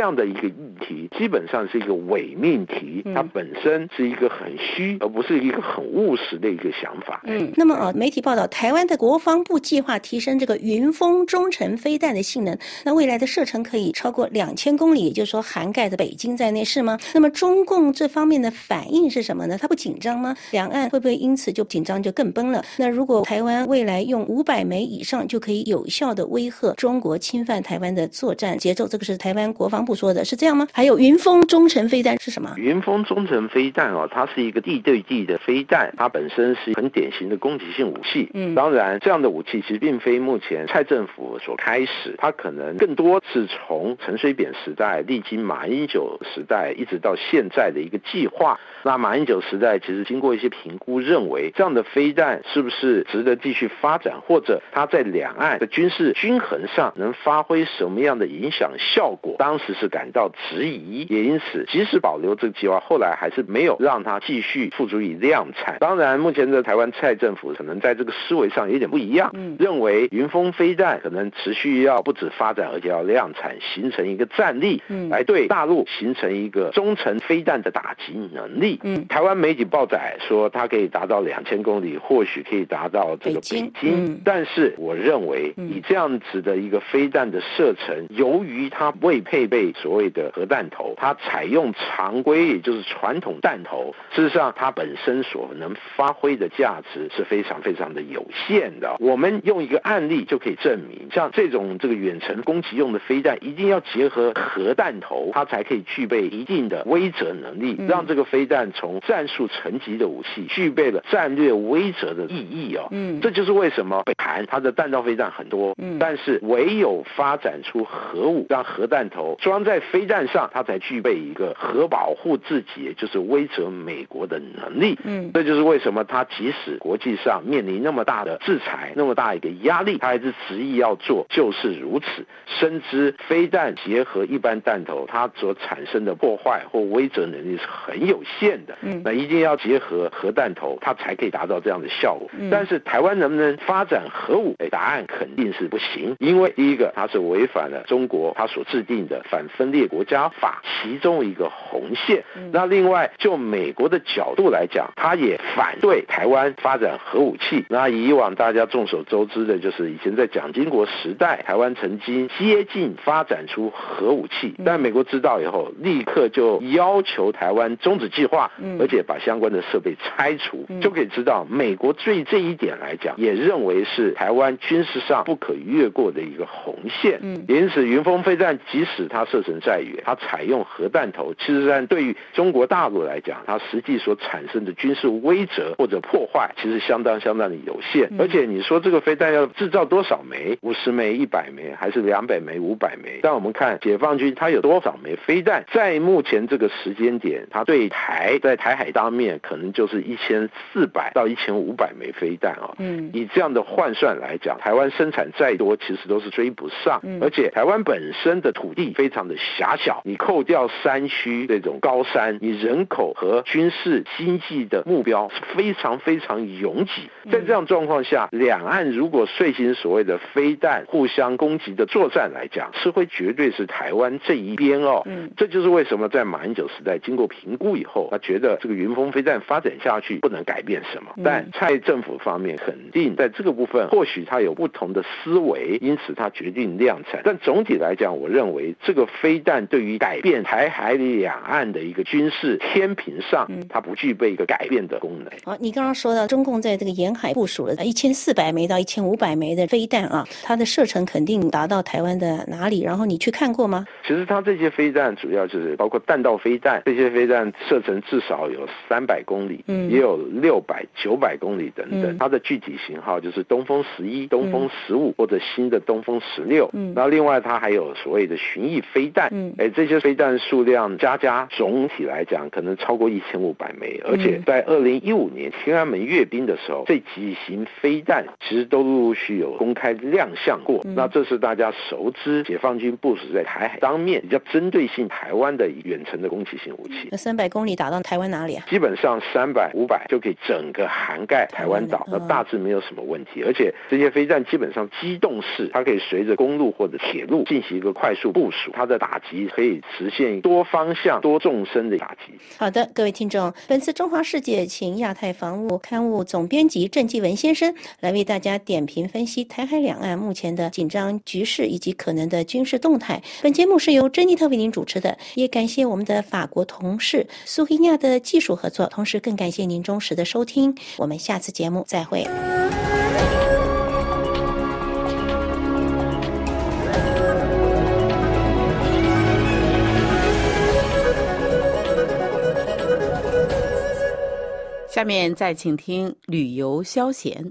样的一个议题基本上是一个伪命题，它本身是一个很虚而不是一个很务实的一个想法。 那么媒体报道台湾的国防部计划提升这个云峰中程飞弹的性能，那未来的射程可以超过2000公里，也就是说涵盖着北京在内是吗？那么中共这方面的反应是什么呢？他不紧张吗？两岸会不会因此就紧张就更崩了？那如果台湾未来用500枚以上就可以有效的威吓中国侵犯台湾的作战节奏，这个是台湾国防部说的，是这样吗？还有云峰中程飞弹是什么？ 云峰中程飞弹它是一个地对地的飞弹，它本身是很典型的攻击性武器。当然这样的武器其实并非目前蔡政府所开始，它可能更多是从陈水扁时代历经马英九时代一直到现在的一个计划。那马英九时代其实经过一些评估，认为这样的飞弹是不是值得继续发展，或者它在两岸的军事均衡上能发挥什么样的影响效果，当时是感到质疑，也因此即使保留这个计划，后来还是没有让它继续付诸于量产。当然目前的台湾蔡政府可能在这个思维上有点不一样，认为云峰飞弹可能持续要不止发展，而且要量产，形成一个战力，来对大陆形成一个中程飞弹的打击能力。台湾媒体报载说它可以达到2000公里，或许可以达到这个北京，但是我认为以这样子的一个飞弹的射程，由于它未配备所谓的核弹头，它采用常规也就是传统弹头，事实上它本身所能发挥的价值是非常非常的有限的。我们用一个案例就可以证明，像这种这个远程攻击用的飞弹一定要结合核弹头，它才可以具备一定的威慑能力，让这个飞弹从战术层级的武器具备了战略威慑的意义。这就是为什么北韩它的弹道飞弹很多，但是唯有发展出核武，让核弹头装在飞弹上，它才具备一个核保护自己，也就是威慑美国的能力。这就是为什么它即使国际上面临那么大的制裁，那么大一个压力，它还是执意要做，就是如此。深知飞弹结合一般弹头，它所产生的破坏或威慑能力是很有限的，那一定要结合核弹头，它才可以达到这样的效果。但是台湾能不能发展核武？答案肯定是不行，因为第一个它是违反了中国它所制定的反分裂国家法其中一个红线。那另外就美国的角度来讲，它也反对台湾发展核武器。那以往大家众所周知的就是以前在蒋经国时代，台湾曾经接近发展出核武器，但美国知道以后立刻就要求台湾终止计划，而且把相关的设备拆除，就可以知道美国对这一点来讲也认为是台湾军事上不可越过的一个红线。因此云峰飞弹即使它射程再远，它采用核弹头，其实上对于中国大陆来讲，它实际所产生的军事威慑或者破坏其实相当的有限。而且你说这个飞弹要制造多少枚，50枚、100枚，还是200枚、500枚？但我们看解放军它有多少枚飞弹，在目前这个时间点，它对在台海当面可能就是1400到1500枚飞弹以这样的换算来讲，台湾生产再多其实都是追不上。而且台湾本身的土地非常的狭小，你扣掉山区这种高山，你人口和军事经济的目标是非常非常拥挤。在这样状况下，两岸如果遂行所谓的飞弹互相攻击的作战来讲，是会绝对是台湾这一边这就是为什么在马英九时代经过评估以后，他觉得这个云峰飞弹发展下去不能改变什么。但蔡政府方面肯定在这个部分或许他有不同的思维，因此他决定量产。但总体来讲，我认为这个飞弹对于改变台海两岸的一个军事天平上，它不具备一个改变的功能。 好，你刚刚说到中共在这个沿海部署了1400枚到1500枚的飞弹它的射程肯定达到台湾的哪里？然后你去看过吗？ 其实它这些飞弹主要就是包括弹道飞弹，这些飞弹射程至少有300公里，也有600、900公里等等。它的具体型号就是东风11、东风15或者新的东风16。然后另外它还有所谓的巡弋飞弹，这些飞弹数量加总体来讲可能超过1500枚，而且在2015年天安门阅兵的时候，这几型飞弹其实都陆续有公开亮相过。那这是大家熟知解放军部署在台海当方面比较针对性台湾的远程的攻击性武器。 那300公里打到台湾哪里啊？ 基本上300、500就可以整个涵盖台湾岛，那大致没有什么问题。而且这些飞弹基本上机动式，它可以随着公路或者铁路进行一个快速部署，它的打击可以实现多方向、多纵深的打击。 好的，各位听众，本次中华世界请亚太防务刊物总编辑郑继文先生来为大家点评分析台海两岸目前的紧张局势以及可能的军事动态。本节目是由珍妮特为您主持的，也感谢我们的法国同事苏黑亚的技术合作，同时更感谢您忠实的收听。我们下次节目再会。 下面再请听旅游消闲。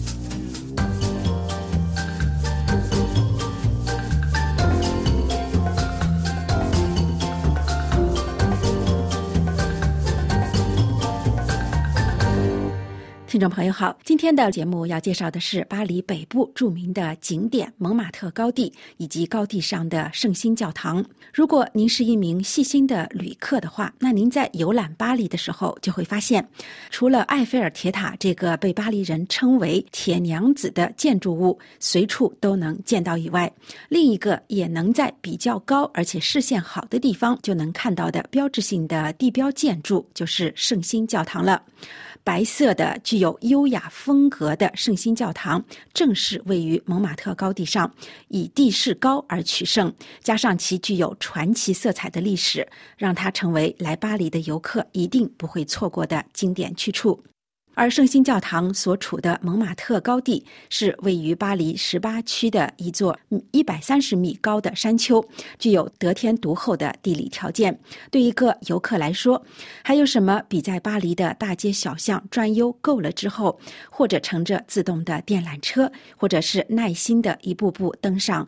听众朋友好，今天的节目要介绍的是巴黎北部著名的景点蒙马特高地以及高地上的圣心教堂。如果您是一名细心的旅客的话，那您在游览巴黎的时候就会发现，除了埃菲尔铁塔这个被巴黎人称为铁娘子的建筑物随处都能见到以外，另一个也能在比较高而且视线好的地方就能看到的标志性的地标建筑就是圣心教堂了。白色的具有优雅风格的圣心教堂正是位于蒙马特高地上，以地势高而取胜，加上其具有传奇色彩的历史，让它成为来巴黎的游客一定不会错过的经典去处。而圣心教堂所处的蒙马特高地是位于巴黎18区的一座130米高的山丘，具有得天独厚的地理条件。对一个游客来说，还有什么比在巴黎的大街小巷转悠够了之后，或者乘着自动的电缆车，或者是耐心的一步步登上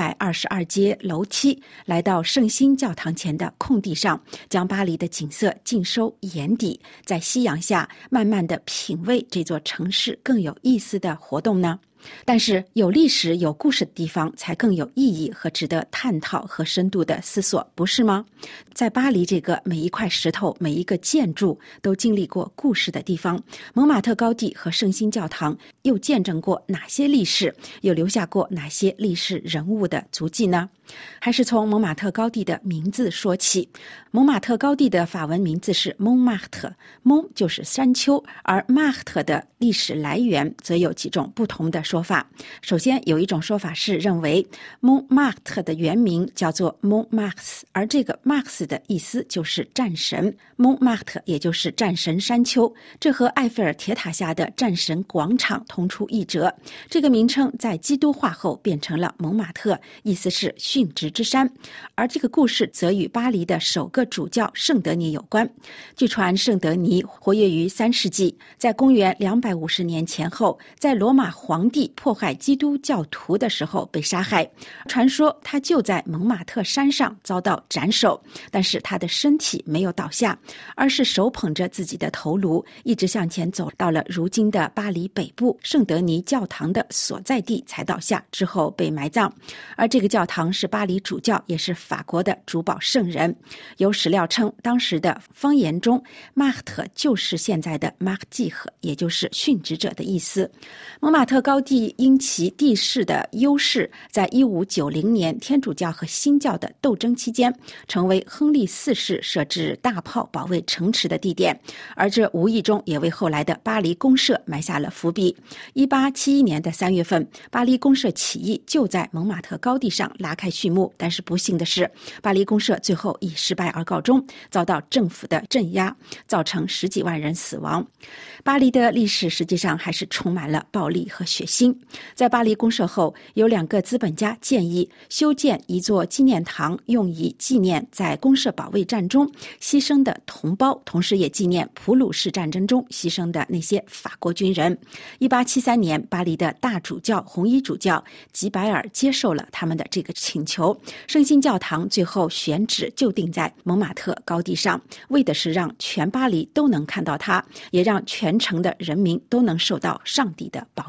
222阶楼梯，来到圣心教堂前的空地上，将巴黎的景色尽收眼底，在夕阳下慢慢的品味这座城市更有意思的活动呢？但是有历史有故事的地方才更有意义和值得探讨和深度的思索，不是吗？在巴黎这个每一块石头每一个建筑都经历过故事的地方，蒙马特高地和圣心教堂又见证过哪些历史，又留下过哪些历史人物的足迹呢？还是从蒙马特高地的名字说起。蒙马特高地的法文名字是 Montmartre， 蒙就是山丘，而 Martre 的历史来源则有几种不同的说法。首先有一种说法是认为 Montmartre 的原名叫做 Montmartre， 而这个 Mars 的意思就是战神， Montmartre 也就是战神山丘，这和埃菲尔铁塔下的战神广场同出一辙。这个名称在基督化后变成了蒙马特，意思是殉职之山。而这个故事则与巴黎的首个主教圣德尼有关。据传圣德尼活跃于3世纪，在公元250年前后，在罗马皇帝迫害基督教徒的时候被杀害。传说他就在蒙马特山上遭到斩首，但是他的身体没有倒下，而是手捧着自己的头颅，一直向前走到了如今的巴黎北部圣德尼教堂的所在地才倒下，之后被埋葬。而这个教堂是巴黎主教也是法国的主保圣人。有史料称，当时的方言中马特就是现在的马季赫，也就是殉职者的意思。蒙马特高地因其地势的优势，在1590年天主教和新教的斗争期间，成为亨利4世设置大炮保卫城池的地点，而这无意中也为后来的巴黎公社埋下了伏笔。1871年的3月份，巴黎公社起义就在蒙马特高地上拉开序幕，但是不幸的是，巴黎公社最后以失败而告终，遭到政府的镇压，造成10几万人死亡。巴黎的历史实际上还是充满了暴力和血腥。在巴黎公社后，有2个资本家建议修建一座纪念堂，用以纪念在公社保卫战中牺牲的同胞，同时也纪念普鲁士战争中牺牲的那些法国军人。1873年，巴黎的大主教红衣主教吉白尔接受了他们的这个请求，圣心教堂最后选址就定在蒙马特高地上，为的是让全巴黎都能看到它，也让全城的人民都能受到上帝的保佑。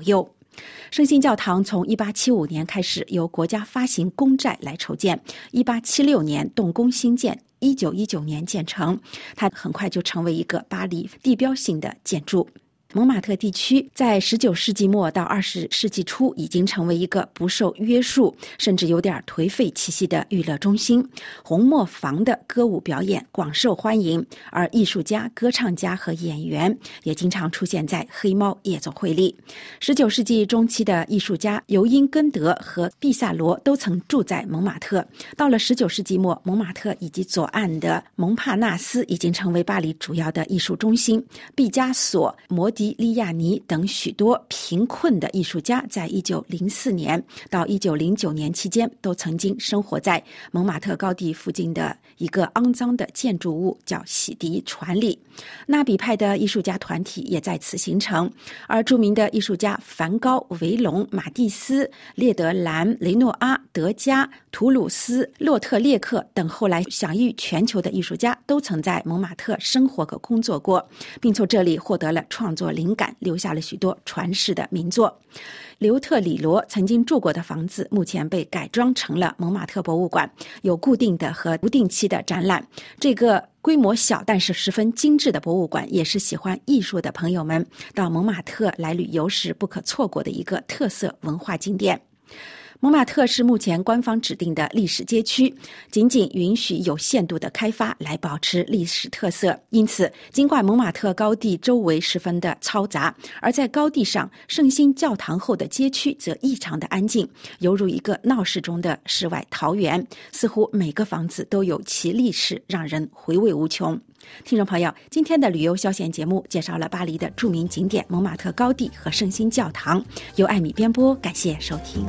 圣心教堂从1875年开始由国家发行公债来筹建，1876年动工兴建，1919年建成，它很快就成为一个巴黎地标性的建筑。蒙马特地区在19世纪末到20世纪初已经成为一个不受约束甚至有点颓废气息的娱乐中心，红磨坊的歌舞表演广受欢迎，而艺术家、歌唱家和演员也经常出现在黑猫夜总会里。19世纪中期的艺术家尤因根德和毕萨罗都曾住在蒙马特。到了19世纪末，蒙马特以及左岸的蒙帕纳斯已经成为巴黎主要的艺术中心。毕加索、摩迪利亚尼等许多贫困的艺术家在1904年到1909年期间都曾经生活在蒙马特高地附近的一个肮脏的建筑物叫洗涤船里。纳比派的艺术家团体也在此形成，而著名的艺术家梵高、维龙、马蒂斯、列德兰、雷诺阿、德加、图鲁斯、洛特列克等后来享誉全球的艺术家都曾在蒙马特生活和工作过，并从这里获得了创作灵感，留下了许多传世的名作。刘特里罗曾经住过的房子目前被改装成了蒙马特博物馆，有固定的和不定期的展览。这个规模小但是十分精致的博物馆也是喜欢艺术的朋友们到蒙马特来旅游时不可错过的一个特色文化景点。蒙马特是目前官方指定的历史街区，仅仅允许有限度的开发来保持历史特色。因此，尽管蒙马特高地周围十分的嘈杂，而在高地上圣心教堂后的街区则异常的安静，犹如一个闹市中的世外桃源，似乎每个房子都有其历史，让人回味无穷。听众朋友，今天的旅游消闲节目介绍了巴黎的著名景点蒙马特高地和圣心教堂，由艾米编播，感谢收听。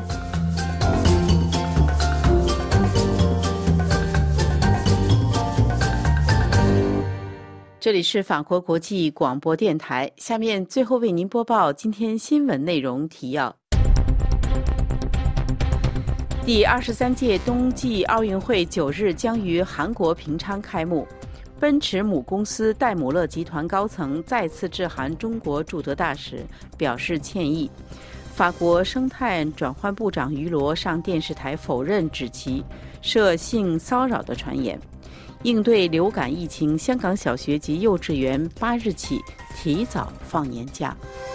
这里是法国国际广播电台，下面最后为您播报今天新闻内容提要。第23届冬季奥运会9日将于韩国平昌开幕。奔驰母公司戴姆勒集团高层再次致函中国驻德大使，表示歉意。法国生态转换部长于罗上电视台否认指其涉性骚扰的传言。应对流感疫情，香港小学及幼稚园8日起提早放年假。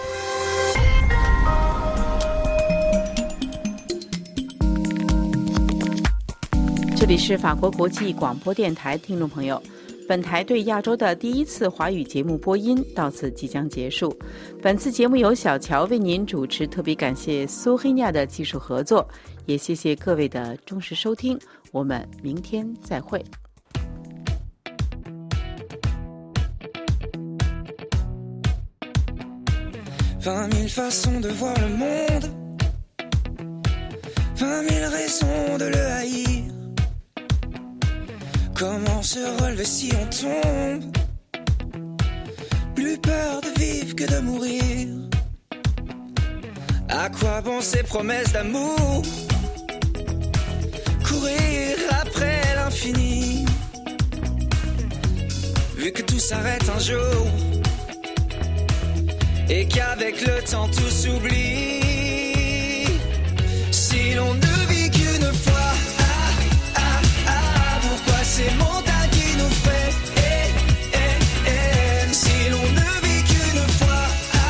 这里是法国国际广播电台，听众朋友，本台对亚洲的第一次华语节目播音到此即将结束。本次节目由小乔为您主持，特别感谢苏黑亚的技术合作，也谢谢各位的忠实收听，我们明天再会。 20 000 façons de voir le monde, 20 000 raisons de le haïr. Comment se relever si on tombe? Plus peur de vivre que de mourir. À quoi bon ces promesses d'amour? Courir après l'infini, vu que tout s'arrête un jour.Et qu'avec le temps tout s'oublie. Si l'on ne vit qu'une fois, pourquoi ces montagnes qui nous freinent? Si l'on ne vit qu'une fois,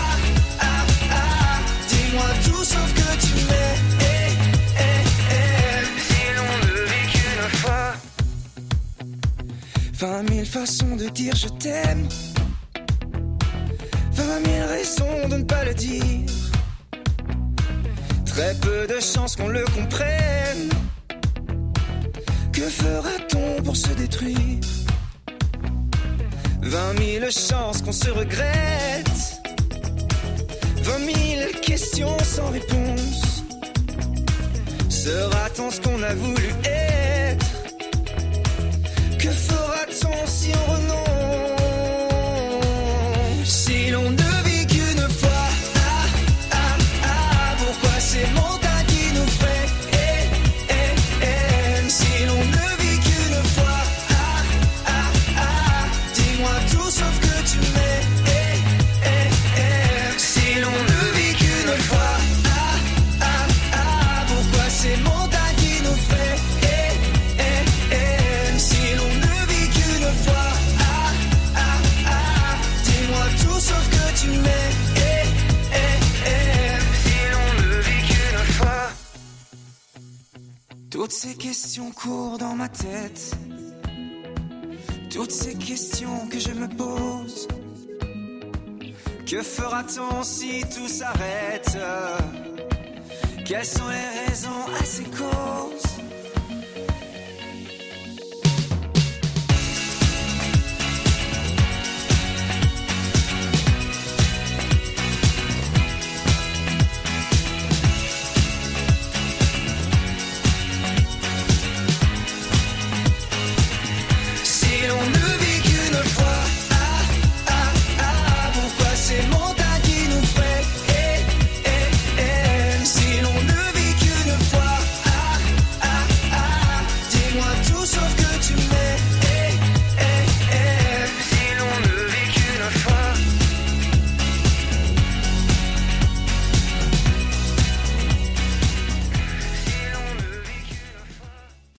dis-moi tout sauf que tu m'aimes. Si l'on ne vit qu'une fois, 20 000 façons de dire je t'aime.20 000 raisons de ne pas le dire. Très peu de chances qu'on le comprenne. Que fera-t-on pour se détruire? 20 000 chances qu'on se regrette. 20 000 questions sans réponse. Sera-t-on ce qu'on a voulu être? Que fera-t-on si on renonce?Si l'on ne vit qu'une fois, pourquoi ces montagnes qui nous freinent? Si l'on ne vit qu'une fois, dis-moi tout sauf que tu m'aimes. Si l'on ne vit qu'une fois, ces questions courent dans ma tête. Toutes ces questions que je me pose. Que fera-t-on si tout s'arrête? Quelles sont les raisons à ces causes?